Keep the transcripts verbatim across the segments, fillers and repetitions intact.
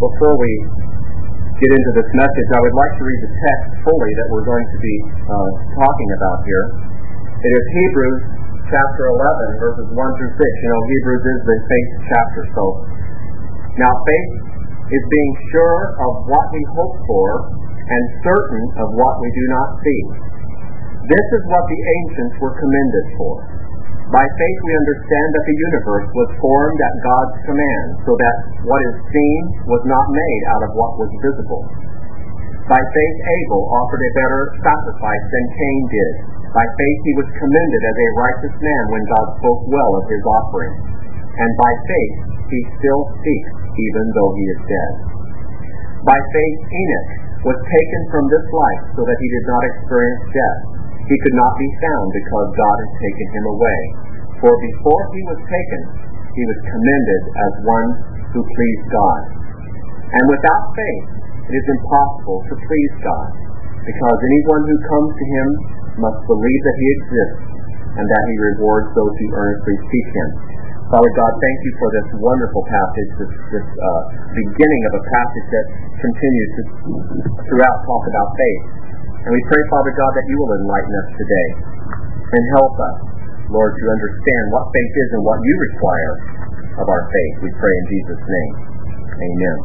before we get into this message, I would like to read the text fully that we're going to be uh, talking about here. It is Hebrews chapter eleven, verses one through six. You know, Hebrews is the faith chapter. So, now faith is being sure of what we hope for and certain of what we do not see. This is what the ancients were commended for. By faith we understand that the universe was formed at God's command, so that what is seen was not made out of what was visible. By faith Abel offered a better sacrifice than Cain did. By faith he was commended as a righteous man when God spoke well of his offering. And by faith he still speaks, even though he is dead. By faith Enoch was taken from this life so that he did not experience death. He could not be found because God had taken him away. For before he was taken, he was commended as one who pleased God. And without faith, it is impossible to please God, because anyone who comes to him must believe that he exists, and that he rewards those who earnestly seek him. Father God, thank you for this wonderful passage, this, this uh, beginning of a passage that continues to throughout talk about faith. And we pray, Father God, that you will enlighten us today and help us, Lord, to understand what faith is and what you require of our faith. We pray in Jesus' name. Amen.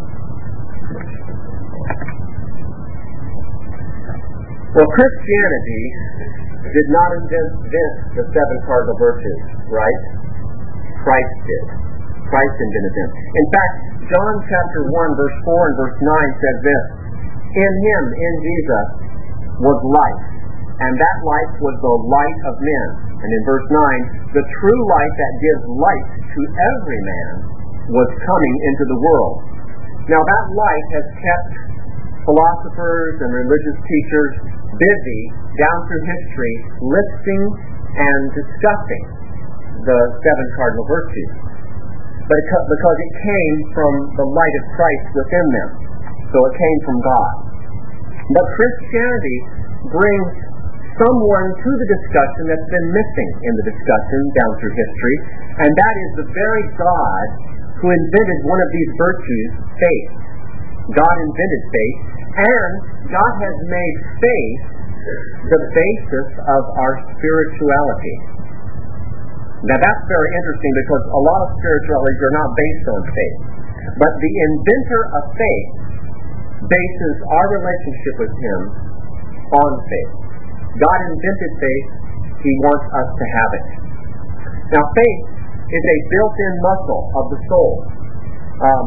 Well, Christianity did not invent the seven cardinal virtues, right? Christ did. Christ invented them. In fact, John chapter one, verse four and verse nine says this: In him, in Jesus, was life, and that life was the light of men. And in verse nine, the true light that gives light to every man was coming into the world. Now that light has kept philosophers and religious teachers busy down through history listing and discussing the seven cardinal virtues. But it, because it came from the light of Christ within them. So it came from God. But Christianity brings someone to the discussion that's been missing in the discussion down through history, and that is the very God who invented one of these virtues, faith. God invented faith, and God has made faith the basis of our spirituality. Now that's very interesting, because a lot of spiritualities are not based on faith. But the inventor of faith bases our relationship with him on faith. God invented faith. He wants us to have it. Now faith is a built-in muscle of the soul. Um,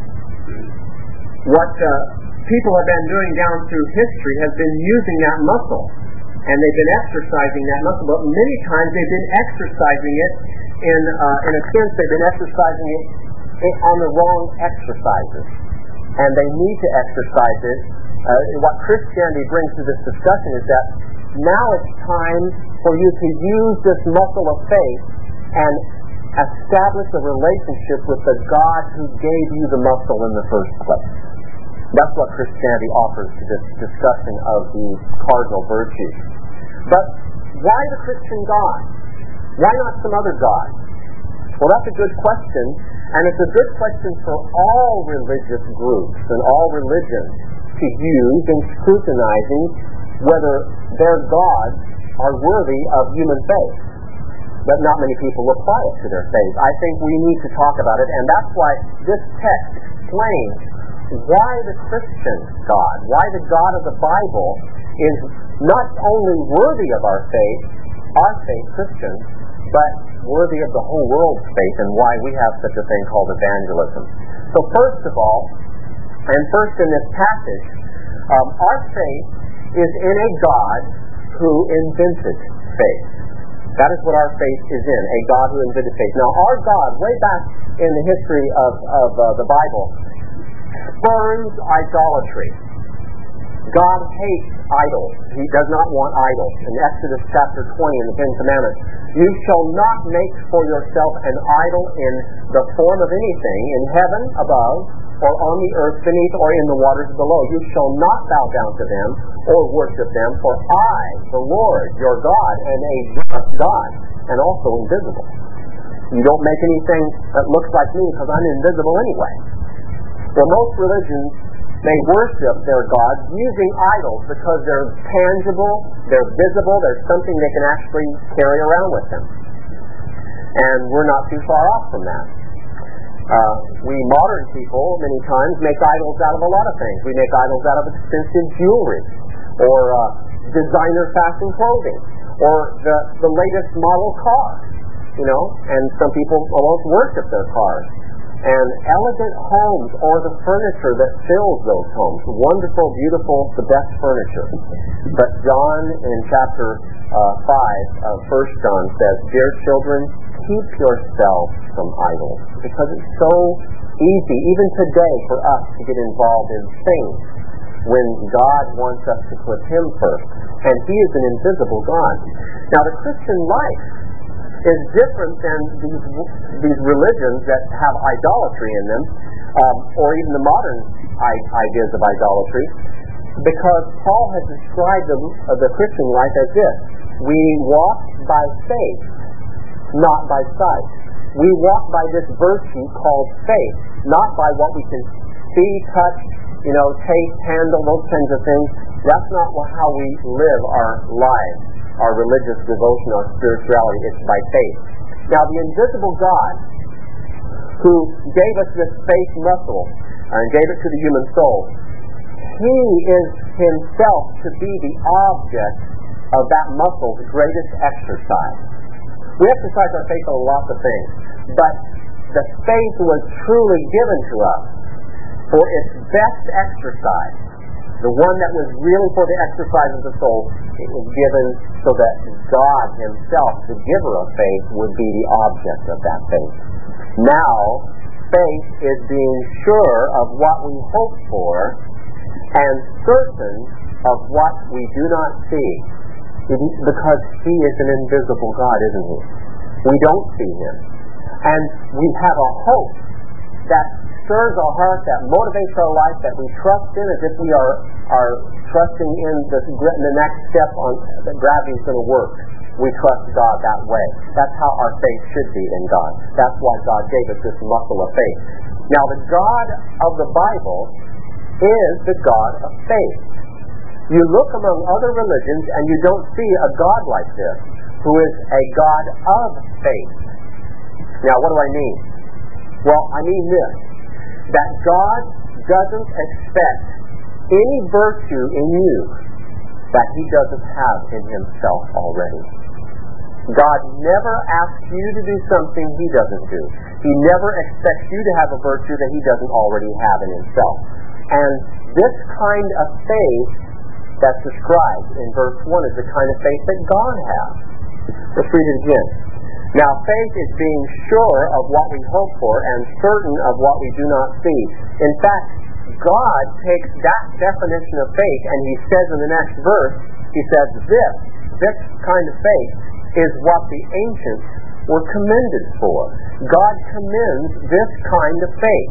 what uh, people have been doing down through history has been using that muscle. And they've been exercising that muscle. But many times they've been exercising it in, uh, in a sense, they've been exercising it on the wrong exercises. And they need to exercise it. Uh, what Christianity brings to this discussion is that now it's time for you to use this muscle of faith and establish a relationship with the God who gave you the muscle in the first place. That's what Christianity offers to this discussion of the cardinal virtues. But why the Christian God? Why not some other God? Well, that's a good question, and it's a good question for all religious groups and all religions to use in scrutinizing whether their gods are worthy of human faith. But not many people apply it to their faith. I think we need to talk about it, and that's why this text explains why the Christian God, why the God of the Bible is not only worthy of our faith, our faith, Christians, but worthy of the whole world's faith, and why we have such a thing called evangelism. So first of all, and first in this passage, um, our faith is in a God who invented faith. That is what our faith is in, a God who invented faith. Now our God, way back in the history of, of uh, the Bible, spurns idolatry. God hates idols. He does not want idols. In Exodus chapter twenty in the Ten Commandments, you shall not make for yourself an idol in the form of anything in heaven above, or on the earth beneath, or in the waters below. You shall not bow down to them or worship them, for I, the Lord, your God, am a just God, and also invisible. You don't make anything that looks like me, because I'm invisible anyway. Well, most religions, they worship their gods using idols because they're tangible, they're visible, there's something they can actually carry around with them. And we're not too far off from that. Uh, we modern people, many times, make idols out of a lot of things. We make idols out of expensive jewelry, or uh, designer fashion clothing, or the, the latest model car, you know, and some people almost worship their cars. And elegant homes, or the furniture that fills those homes. Wonderful, beautiful, the best furniture. But John, in chapter uh, five of First John, says, "Dear children, keep yourselves from idols." Because it's so easy, even today, for us to get involved in things when God wants us to put Him first. And He is an invisible God. Now, the Christian life is different than these these religions that have idolatry in them, um, or even the modern I- ideas of idolatry, because Paul has described the, uh, the Christian life as this: we walk by faith, not by sight. We walk by this virtue called faith, not by what we can see, touch, you know, taste, handle, those kinds of things. That's not how we live our lives, our religious devotion, our spirituality. It's by faith. Now, the invisible God, who gave us this faith muscle and gave it to the human soul, He is Himself to be the object of that muscle's greatest exercise. We exercise our faith on lots of things, but the faith was truly given to us for its best exercise. The one that was really for the exercise of the soul, it was given so that God Himself, the giver of faith, would be the object of that faith. Now, faith is being sure of what we hope for and certain of what we do not see. It is because He is an invisible God, isn't He? We don't see Him. And we have a hope that stirs our heart, that motivates our life, that we trust in as if we are, are trusting in the, the next step on that gravity is going to work. We trust God that way. That's how our faith should be in God. That's why God gave us this muscle of faith. Now, the God of the Bible is the God of faith. You look among other religions and you don't see a God like this, who is a God of faith. Now, what do I mean? Well, I mean this, that God doesn't expect any virtue in you that He doesn't have in Himself already. God never asks you to do something He doesn't do. He never expects you to have a virtue that He doesn't already have in Himself. And this kind of faith that's described in verse one is the kind of faith that God has. Let's read it again. Now, faith is being sure of what we hope for and certain of what we do not see. In fact, God takes that definition of faith and He says in the next verse, He says, this, this kind of faith is what the ancients were commended for. God commends this kind of faith.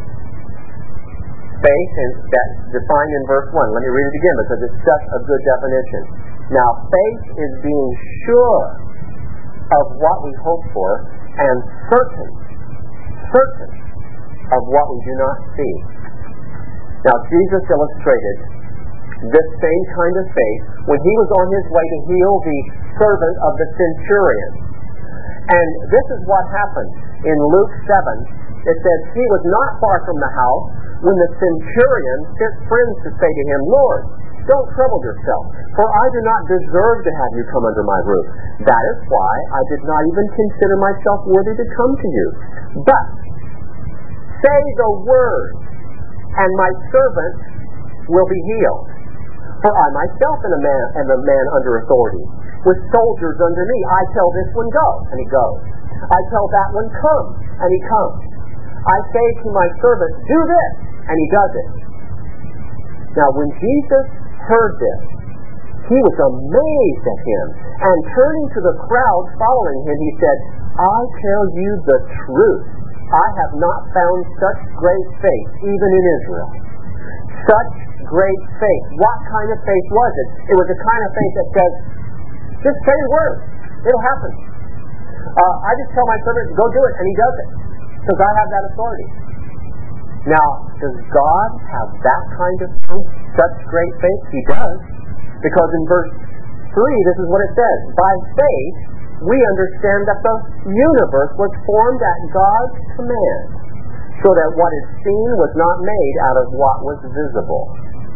Faith is that's defined in verse one. Let me read it again because it's such a good definition. Now, faith is being sure of what we hope for and certain, certain of what we do not see. Now, Jesus illustrated this same kind of faith when He was on His way to heal the servant of the centurion. And this is what happened in Luke seven. It says, He was not far from the house when the centurion sent friends to say to Him, Lord, don't trouble yourself, for I do not deserve to have you come under my roof. That is why I did not even consider myself worthy to come to you. But say the word, and my servant will be healed. For I myself am a man, am a man under authority, with soldiers under me. I tell this one, go, and he goes. I tell that one, come, and he comes. I say to my servant, do this, and he does it. Now, when Jesus heard this, He was amazed at him, and turning to the crowd following Him, He said, I tell you the truth. I have not found such great faith, even in Israel. Such great faith. What kind of faith was it? It was the kind of faith that says, just say the word. It'll happen. Uh, I just tell my servant, go do it, and he does it. Because I have that authority. Now, does God have that kind of faith, such great faith? He does. Because in verse three, this is what it says. By faith, we understand that the universe was formed at God's command, so that what is seen was not made out of what was visible.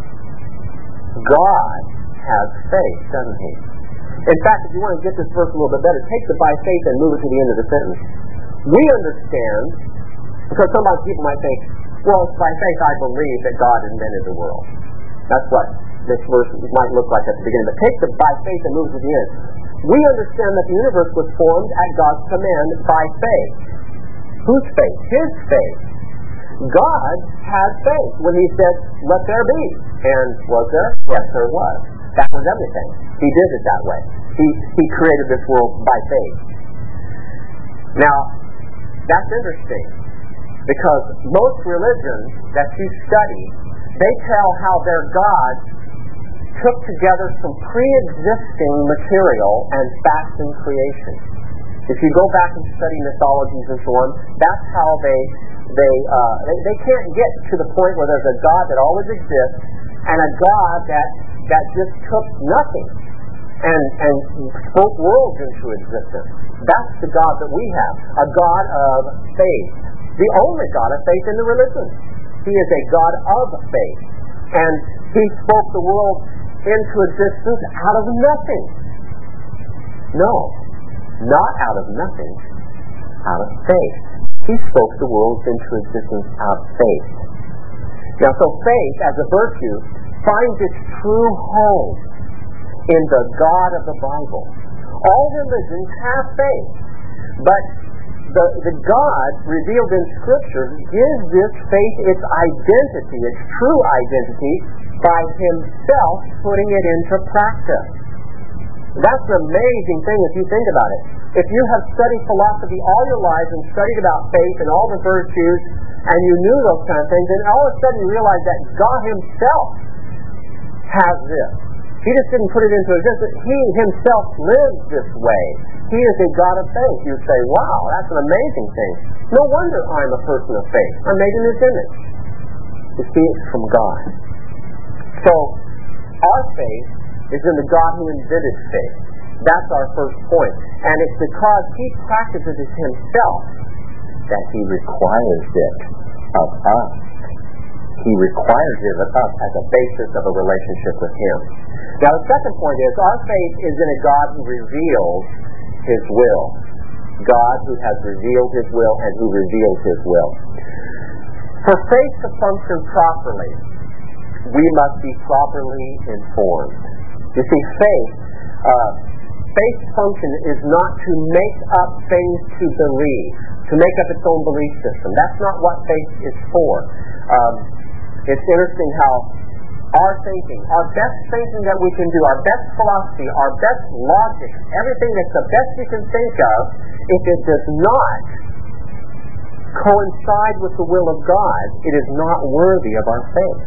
God has faith, doesn't he? In fact, if you want to get this verse a little bit better, take the by faith and move it to the end of the sentence. We understand, because sometimes people might think, well, by faith I believe that God invented the world. That's what this verse might look like at the beginning. But take the by faith and move it to the end. We understand that the universe was formed at God's command by faith. Whose faith? His faith. God had faith when he said, let there be. And was there? Yes, there was. That was everything. He did it that way. He, he created this world by faith. Now, that's interesting, because most religions that you study, they tell how their gods took together some pre-existing material and facts in creation. If you go back and study mythologies and so on, that's how they they uh, they, they can't get to the point where there's a God that always exists and a God that that just took nothing and and spoke worlds into existence. That's the God that we have, a God of faith, the only God of faith in the religion. He is a God of faith, and he spoke the world into existence out of nothing. No, not out of nothing, out of faith. He spoke the world into existence out of faith. Now, so faith as a virtue finds its true home in the God of the Bible. All religions have faith, but the, the God revealed in Scripture gives this faith its identity, its true identity, by himself putting it into practice. That's an amazing thing if you think about it. If you have studied philosophy all your lives and studied about faith and all the virtues, and you knew those kind of things, and all of a sudden you realize that God himself has this. He just didn't put it into existence. He himself lives this way. He is a God of faith. You say, wow, that's an amazing thing. No wonder I'm a person of faith. I'm made in his image. You see, it's from God. So, our faith is in the God who invented faith. That's our first point. And it's because he practices it himself that he requires it of us. He requires it of us as a basis of a relationship with him. Now, the second point is our faith is in a God who reveals his will. God who has revealed his will and who reveals his will. For faith to function properly, we must be properly informed. You see, faith, uh, faith's function is not to make up things to believe, to make up its own belief system. That's not what faith is for. Um, it's interesting how our thinking, our best thinking that we can do, our best philosophy, our best logic, everything that's the best you can think of, if it does not coincide with the will of God, it is not worthy of our faith.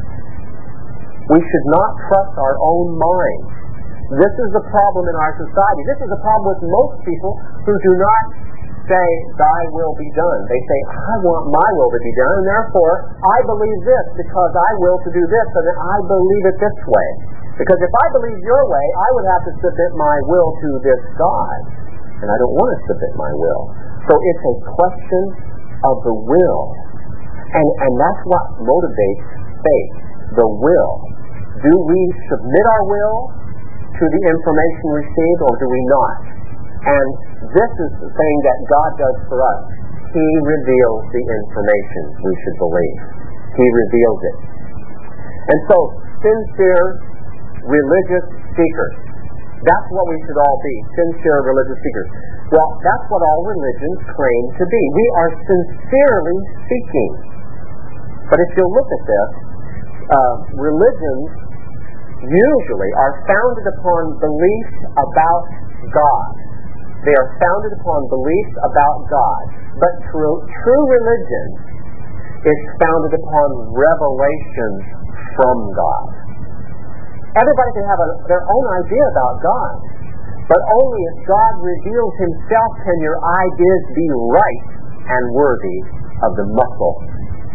We should not trust our own mind. This is the problem in our society. This is the problem with most people who do not say, thy will be done. They say, I want my will to be done, and therefore I believe this because I will to do this, and I believe it this way. Because if I believe your way, I would have to submit my will to this God. And I don't want to submit my will. So it's a question of the will. And, and that's what motivates faith, the will. Do we submit our will to the information received, or do we not? And this is the thing that God does for us. He reveals the information we should believe. He reveals it. And so, sincere religious seekers. That's what we should all be, sincere religious seekers. Well, that's what all religions claim to be. We are sincerely seeking. But if you'll look at this, uh, religions usually are founded upon beliefs about God. They are founded upon beliefs about God. But true, true religion is founded upon revelations from God. Everybody can have a, their own idea about God, but only if God reveals himself can your ideas be right and worthy of the muscle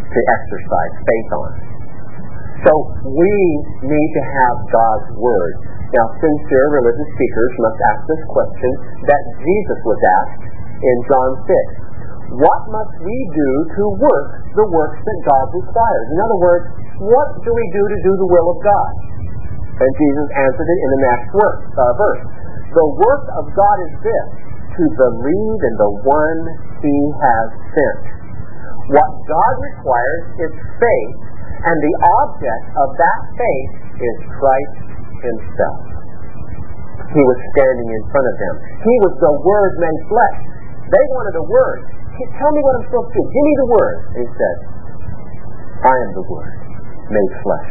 to exercise faith on. So we need to have God's Word. Now, sincere religious seekers must ask this question that Jesus was asked in John six. What must we do to work the works that God requires? In other words, what do we do to do the will of God? And Jesus answered it in the next work, uh, verse. The work of God is this, to believe in the one He has sent. What God requires is faith, and the object of that faith is Christ Himself. He was standing in front of them. He was the Word made flesh. They wanted a Word. Tell me what I'm supposed to do. Give me the Word. And He said, I am the Word made flesh.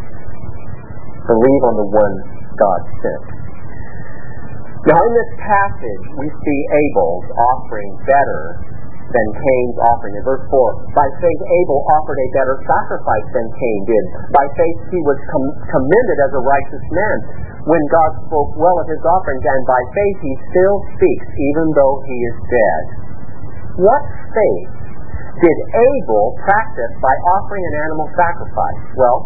Believe on the one God sent. Now in this passage, we see Abel's offering better than Cain's offering. In verse four, by faith Abel offered a better sacrifice than Cain did. By faith he was com- commended as a righteous man when God spoke well of his offerings, and by faith he still speaks even though he is dead. What faith did Abel practice by offering an animal sacrifice? Well,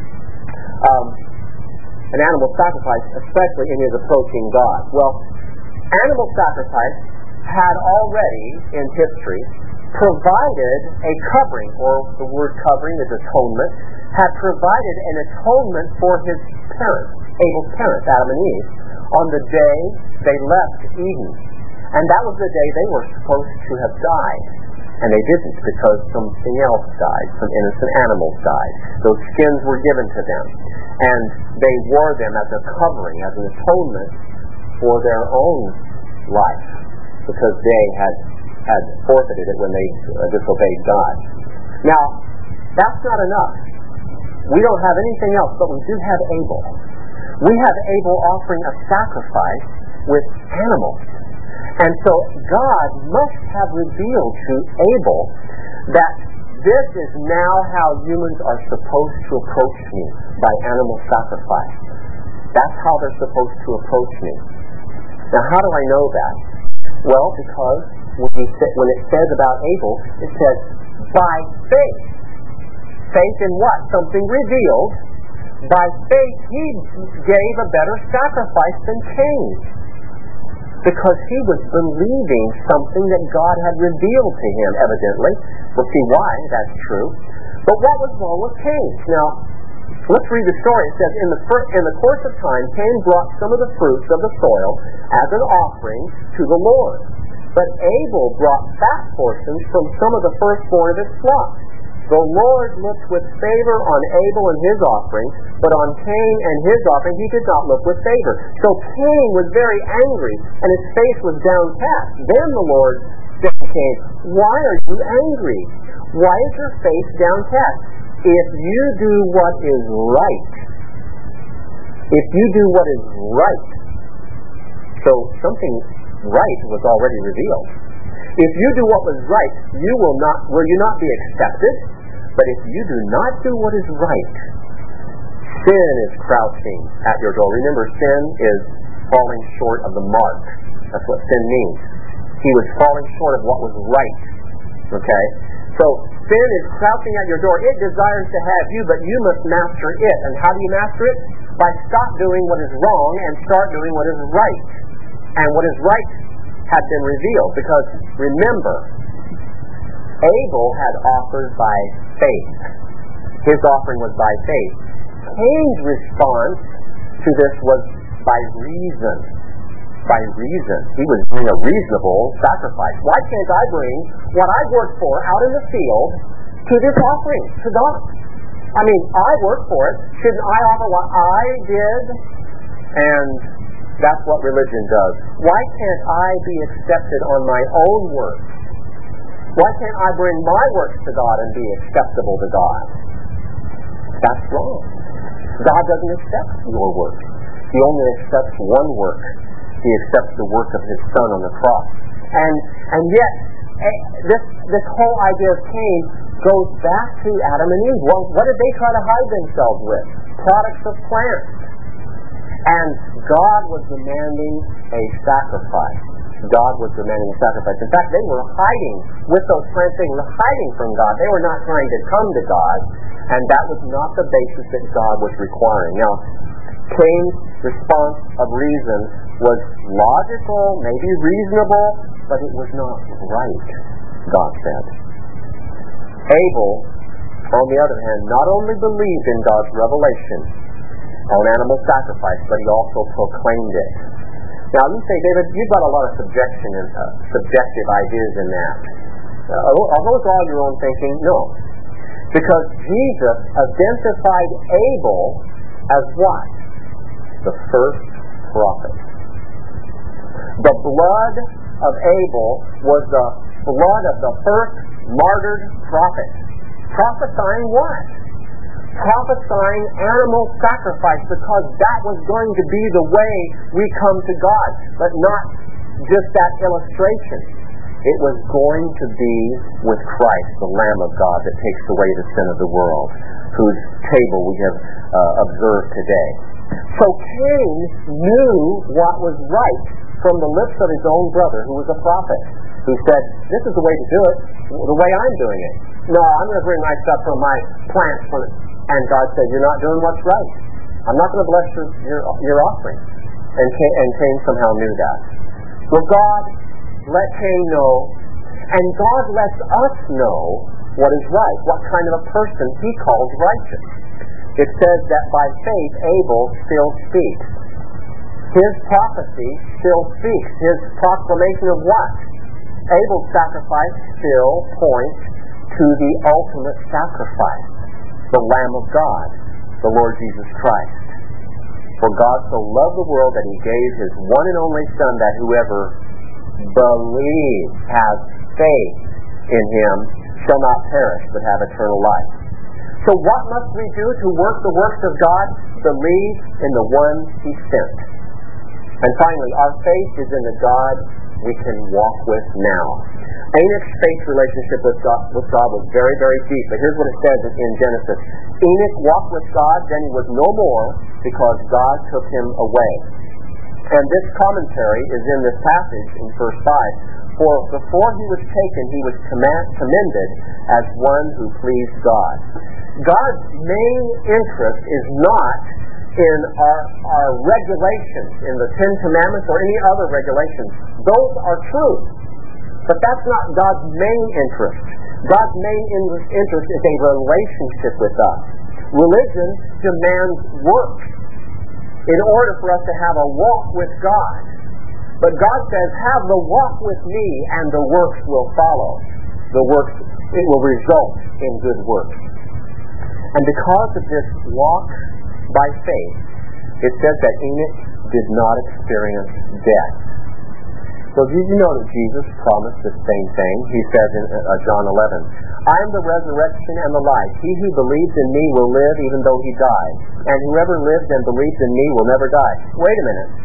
um, an animal sacrifice, especially in his approaching God. Well, animal sacrifice had already, in history, provided a covering, or the word covering is atonement, had provided an atonement for his parents, Abel's parents, Adam and Eve, on the day they left Eden. And that was the day they were supposed to have died. And they didn't, because something else died. Some innocent animals died. Those skins were given to them. And they wore them as a covering, as an atonement for their own life, because they had, had forfeited it when they uh, disobeyed God. Now, that's not enough. We don't have anything else, but we do have Abel. We have Abel offering a sacrifice with animals. And so God must have revealed to Abel that this is now how humans are supposed to approach me, by animal sacrifice. That's how they're supposed to approach me. Now, how do I know that? Well, because when, you say, when it says about Abel, it says, by faith. Faith in what? Something revealed. By faith, he gave a better sacrifice than Cain, because he was believing something that God had revealed to him, evidently. We'll see why that's true. But what was wrong with Cain? Now, let's read the story. It says, in the, fir- in the course of time, Cain brought some of the fruits of the soil as an offering to the Lord. But Abel brought fat portions from some of the firstborn of his flock. The Lord looked with favor on Abel and his offering, but on Cain and his offering he did not look with favor. So Cain was very angry, and his face was downcast. Then the Lord said to Cain, why are you angry? Why is your face downcast? If you do what is right, if you do what is right, so something right was already revealed. If you do what was right, you will not, will you not be accepted? But if you do not do what is right, sin is crouching at your door. Remember, sin is falling short of the mark. That's what sin means. He was falling short of what was right. Okay? So, sin is crouching at your door. It desires to have you, but you must master it. And how do you master it? By stop doing what is wrong and start doing what is right. And what is right had been revealed. Because, remember, Abel had offered by faith. His offering was by faith. Cain's response to this was by reason. By reason. He was doing a reasonable sacrifice. Why can't I bring what I worked for out in the field to this offering, to God? I mean, I worked for it. Shouldn't I offer what I did? And that's what religion does. Why can't I be accepted on my own work? Why can't I bring my works to God and be acceptable to God? That's wrong. God doesn't accept your work. He only accepts one work. He accepts the work of His Son on the cross. And and yet, this this whole idea of Cain goes back to Adam and Eve. Well, what did they try to hide themselves with? Products of plants. And God was demanding a sacrifice. God was demanding a sacrifice. In fact, they were hiding with those plants. They were hiding from God. They were not trying to come to God, and that was not the basis that God was requiring. Now, Cain's response of reason was logical, maybe reasonable, but it was not right, God said. Abel, on the other hand, not only believed in God's revelation on animal sacrifice, but he also proclaimed it. Now, you say, David, you've got a lot of subjection and uh, subjective ideas in that. Uh, are those all your own thinking? No. Because Jesus identified Abel as what? The first prophet. The blood of Abel was the blood of the first martyred prophet. Prophesying what? Prophesying animal sacrifice, because that was going to be the way we come to God, but not just that illustration. It was going to be with Christ, the Lamb of God that takes away the sin of the world, whose table we have uh, observed today. So Cain knew what was right from the lips of his own brother, who was a prophet, who said, this is the way to do it, the way I'm doing it. No, I'm going to bring my stuff from my plants. From and God said, you're not doing what's right. I'm not going to bless your, your, your offering. And Cain, and Cain somehow knew that. Well, God let Cain know, and God lets us know what is right, what kind of a person he calls righteous. It says that by faith Abel still speaks. His prophecy still speaks. His proclamation of what? Abel's sacrifice still points to the ultimate sacrifice, the Lamb of God, the Lord Jesus Christ. For God so loved the world that he gave his one and only Son, that whoever believes, has faith in him, shall not perish but have eternal life. So what must we do to work the works of God? Believe in the one he sent. And finally, our faith is in the God we can walk with now. Enoch's faith relationship with God, with God was very, very deep. But here's what it says in Genesis. Enoch walked with God, then he was no more, because God took him away. And this commentary is in this passage in verse five. For before he was taken, he was command, commended as one who pleased God. God's main interest is not in our, our regulations, in the Ten Commandments or any other regulations. Those are true. But that's not God's main interest. God's main interest is a relationship with us. Religion demands works in order for us to have a walk with God. But God says, have the walk with me and the works will follow. The works, it will result in good works. And because of this walk by faith, it says that Enoch did not experience death. So did you know that Jesus promised the same thing? He says in uh, John eleven, I am the resurrection and the life. He who believes in me will live even though he dies. And whoever lives and believes in me will never die. Wait a minute.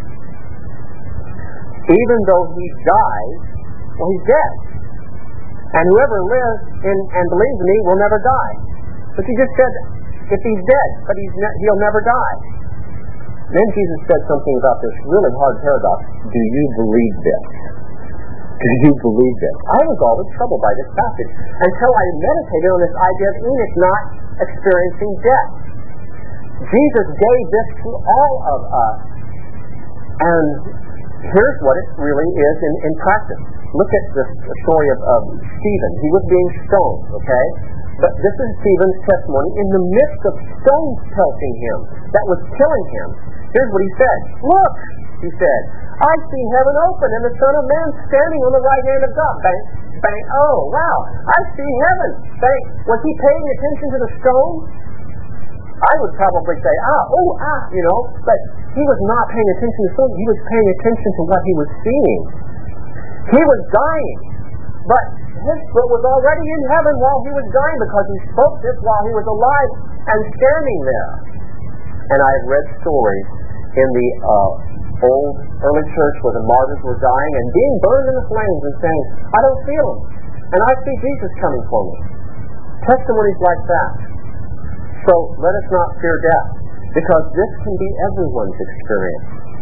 Even though he dies, well, he's dead. And whoever lives in, and believes in me will never die. But he just said, if he's dead, but he's ne- he'll never die. Then Jesus said something about this really hard paradox. Do you believe this? Do you believe this? I was always troubled by this passage until I meditated on this idea of Enoch not experiencing death. Jesus gave this to all of us. And here's what it really is in, in practice. Look at the story of, of Stephen. He was being stoned, okay? But this is Stephen's testimony. In the midst of stones pelting him, that was killing him, here's what he said. Look, he said, I see heaven open and the Son of Man standing on the right hand of God. Bang, bang, oh, wow, I see heaven. Bang. Was he paying attention to the stone? I would probably say, ah, oh, ah, you know, but he was not paying attention to the stone. He was paying attention to what he was seeing. He was dying, but his foot was already in heaven while he was dying, because he spoke this while he was alive and standing there. And I've read stories in the uh, old early church where the martyrs were dying and being burned in the flames and saying, I don't feel him, and I see Jesus coming for me. Testimonies like that. So let us not fear death, because this can be everyone's experience.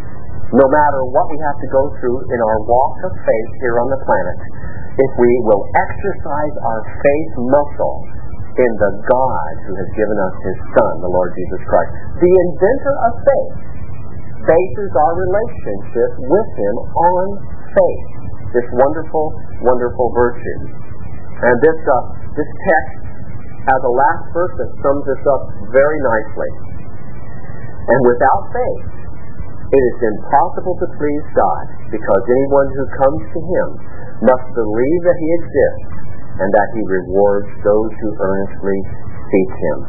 no matter what we have to go through in our walk of faith here on the planet, if we will exercise our faith muscle in the God who has given us His Son, the Lord Jesus Christ. The inventor of faith bases our relationship with Him on faith. This wonderful, wonderful virtue. And this, uh, this text has a last verse that sums this up very nicely. And without faith, it is impossible to please God, because anyone who comes to Him must believe that He exists and that He rewards those who earnestly seek Him.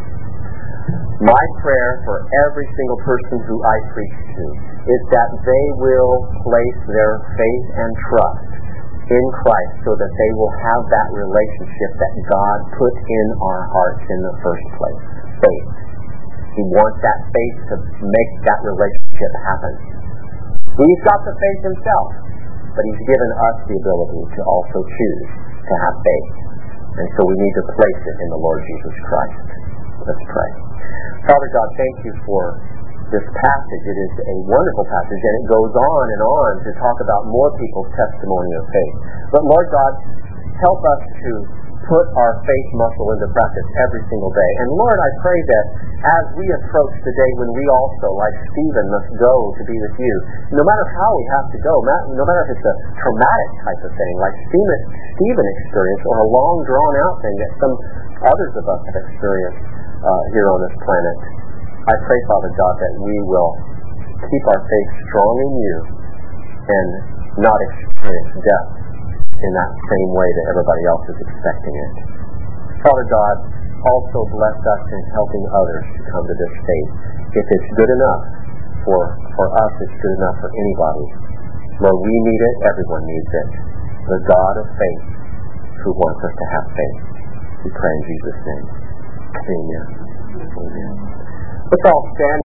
My prayer for every single person who I preach to is that they will place their faith and trust in Christ so that they will have that relationship that God put in our hearts in the first place. Faith. He wants that faith to make that relationship happen. He's got the faith Himself, but He's given us the ability to also choose to have faith. And so we need to place it in the Lord Jesus Christ. Let's pray. Father God, thank You for this passage. It is a wonderful passage, and it goes on and on to talk about more people's testimony of faith. But Lord God, help us to put our faith muscle into practice every single day. And Lord, I pray that as we approach the day when we also, like Stephen, must go to be with You, no matter how we have to go, no matter if it's a traumatic type of thing, like Stephen, Stephen experienced, or a long, drawn-out thing that some others of us have experienced uh, here on this planet, I pray, Father God, that we will keep our faith strong in You and not experience death in that same way that everybody else is expecting it. Father God, also bless us in helping others to come to this faith. If it's good enough for, for us, it's good enough for anybody. Lord, we need it, everyone needs it. The God of faith who wants us to have faith. We pray in Jesus' name. Amen. Amen. Let's all stand.